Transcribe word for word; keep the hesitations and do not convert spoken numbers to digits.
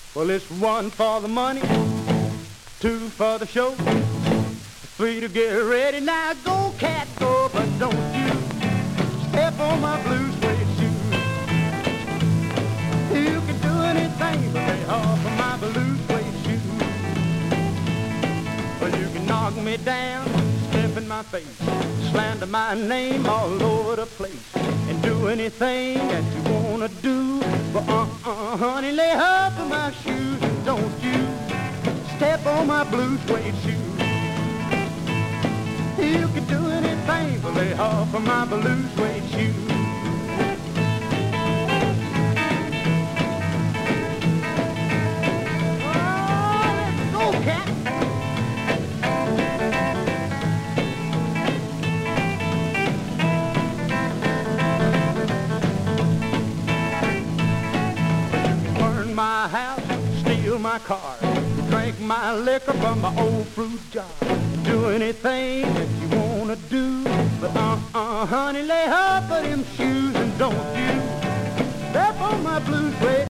Well, it's one for the money, two for the show, three to get ready. Now go, cat, go, but don't you step on my blue suede shoe. You can do anything but lay off of my blue suede shoe. Well, you can knock me down, step in my face, slander my name all over the place, and do anything that you wanna do. But uh-uh, honey, lay off of my shoes, and don't you step on my blue suede shoe. You can do anything but lay off of my blue suede shoe. Oh, let's go, cat. My house, steal my car, drink my liquor from my old fruit jar, do anything that you wanna do. But uh-uh, honey, lay off of them shoes, and don't you step on my blue suede